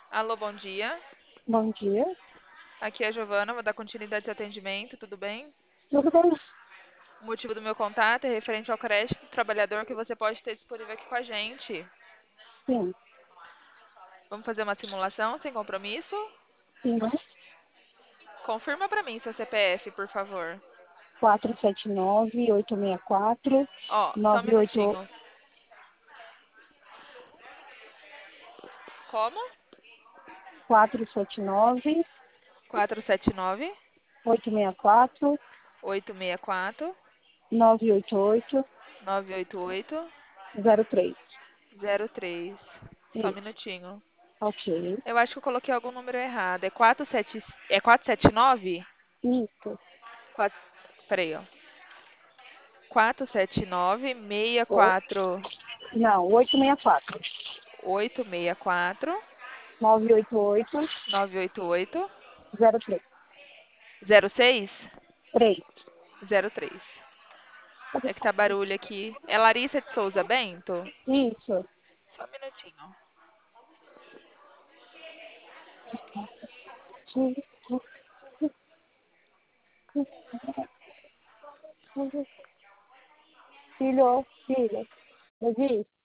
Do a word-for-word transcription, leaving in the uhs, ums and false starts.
Alô, bom dia. Bom dia. Aqui é a Giovana, vou dar continuidade ao atendimento, tudo bem? Tudo bem? O motivo do meu contato é referente ao crédito do trabalhador que você pode ter disponível aqui com a gente. Sim. Vamos fazer uma simulação sem compromisso? Sim, né? Confirma para mim seu C P F, por favor. quatro sete nove, oito seis quatro, Ó, só um nove oito minutinho. Como? quatro sete nove, quatro sete nove, oito seis quatro, oito seis quatro, nove oito oito, nove oito oito, zero três. zero três. Só um Isso. minutinho. Ok. Eu acho que eu coloquei algum número errado. É quatro sete, é quatro sete nove? Isso. Quatro, peraí, ó. quatro sete nove, seis O- quatro, Não, oito seis quatro, oito seis quatro, nove oito oito, nove oito oito, zero três. zero seis, três. zero três. É que tá barulho aqui. É Larissa de Souza Bento? Isso. Só um minutinho. Filho, filho, Davi,